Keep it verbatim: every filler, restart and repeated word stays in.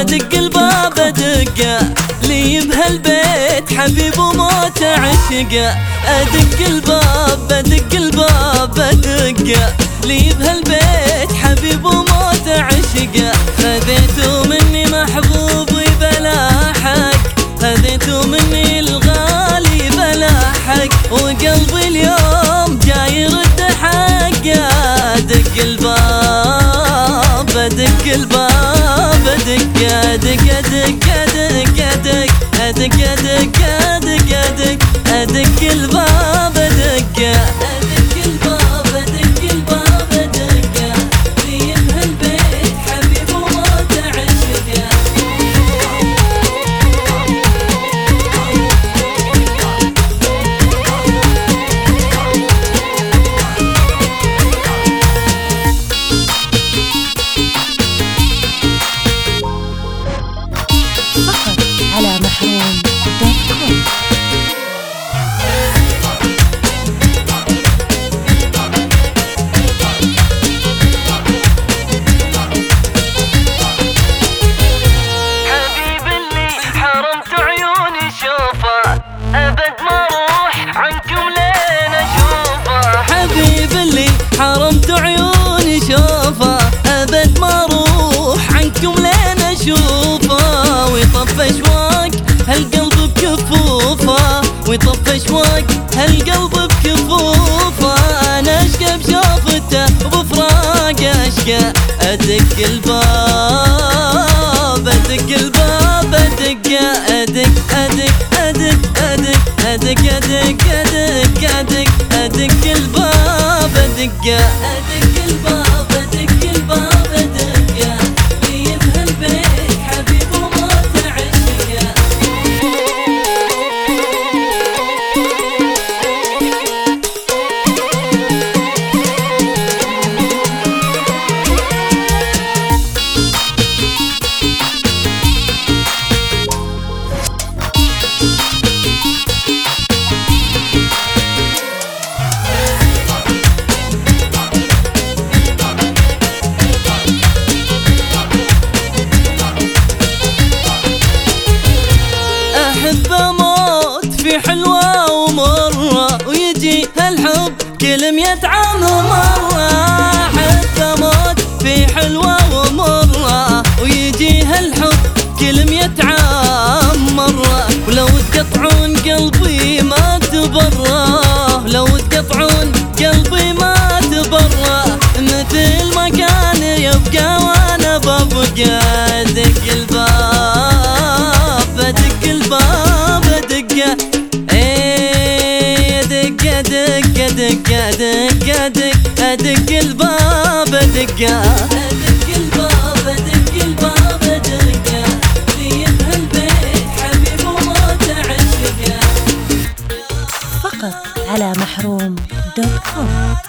ادق الباب ادقه لي بهالبيت حبيب وموت عشقه. ادق الباب ادق الباب ادقه لي بهالبيت حبيب وموت عشقه. خذيتوا مني محبوبي بلا حق، خذيتوا مني الغالي بلا حق، وقلبي اليوم جاي يرد حقه. ادق الباب ادق الباب ادق ادق ادق ادق ادق ادق ادق ادق ادق ادق الباب ادق ادق الباب ادق الباب ادق لي بهالبيت حبيب وموت عشقه. فقط على محروم دوت كوم. حبيب اللي حرمت عيوني شوفه أبد ما روح عنكم لين أشوفه. حبيب اللي حرمت عيوني شوفه أبد ما روح عنكم لين أشوفه. ويطفى أشواق هالقلب بكفوفه، ويطفى أشواق هالقلب بكفوفه. أنا أشقى بشوفته وبفراقه أشقى. أدق الباب أدق الباب أدق أدق أدق أدق أدق أدق أدق أدق أدق أدق الباب أدق أدق الباب أدق الباب أدق لي بهالبيت حبيب وموت عشقه. أحب أموت في حلوة ومرة، ويجي هالحب كل مية عام مرة. أحب أموت في حلوة ومرة، ويجي هالحب كل مية عام مرة. ولو تقطعون قلبي ما تبرى، لو تقطعون قلبي ما تبرى. مثل ما كان يبقى وانا ببقى. ادق الباب ادق الباب ادق ايه ادق ادق ادق ادق ادق ادق الباب ادق ادق الباب ادق الباب ادق لي بهالبيت حبيب وموت عشقه. فقط على محروم دوت كوم.